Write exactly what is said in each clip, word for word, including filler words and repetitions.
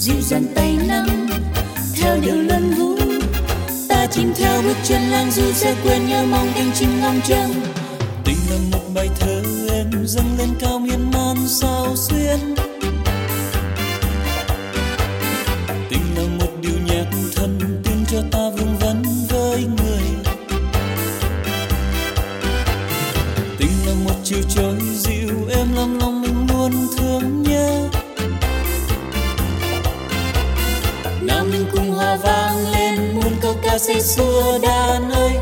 dịu dàng tay nắm theo điệu luân vũ. Ta chìm theo bước chân lang du sẽ quên nhớ mong cánh chim ngóng trông. Tình là một bài thơ em dâng lên cao miên man sao xuyên. Tình là một điệu nhạc thân tin cho ta vương vấn với người. Tình là một chiều trôi dịu em làm lòng mình luôn thương nhớ. Nào mình cùng hòa vang lên muôn câu ca say xưa đàn ơi.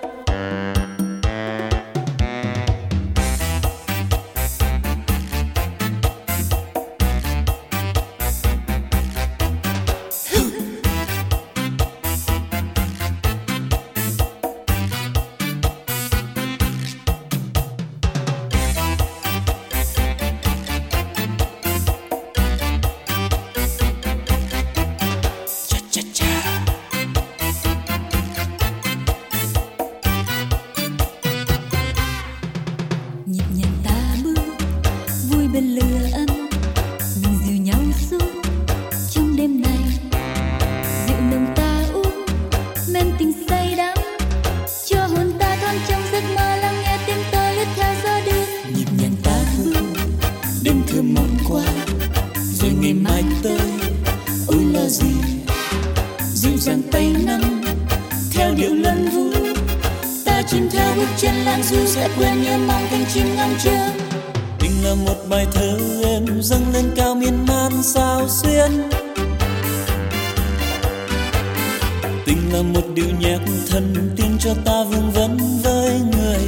Nhịp nhàng ta bước vui bên lửa ấm, mình dìu nhau suốt trong đêm này. Rượu nồng ta uống men tình say đắm, cho hồn ta thoáng trong giấc mơ lắng nghe tiếng tôi lướt theo gió đưa. Nhịp nhàng ta bước đêm thơm mong qua, rồi ngày mai tới ôi là gì. Dịu dàng tay nắm theo điệu luân vũ. Ta chìm theo bước chân lang du sẽ quên nhớ mong cánh chim ngóng trông. Tình là một bài thơ em dâng lên cao miên man sao xuyên. Tình là một điệu nhạc thân tin cho ta vương vấn với người.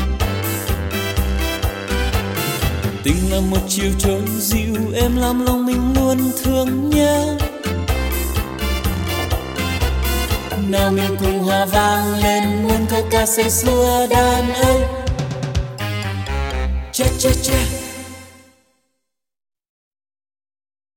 Tình là một chiều trôi dịu em làm lòng mình luôn thương nhớ. Nào mình cùng hòa vang lên muôn câu ca say xưa đàn ơi. Cha cha cha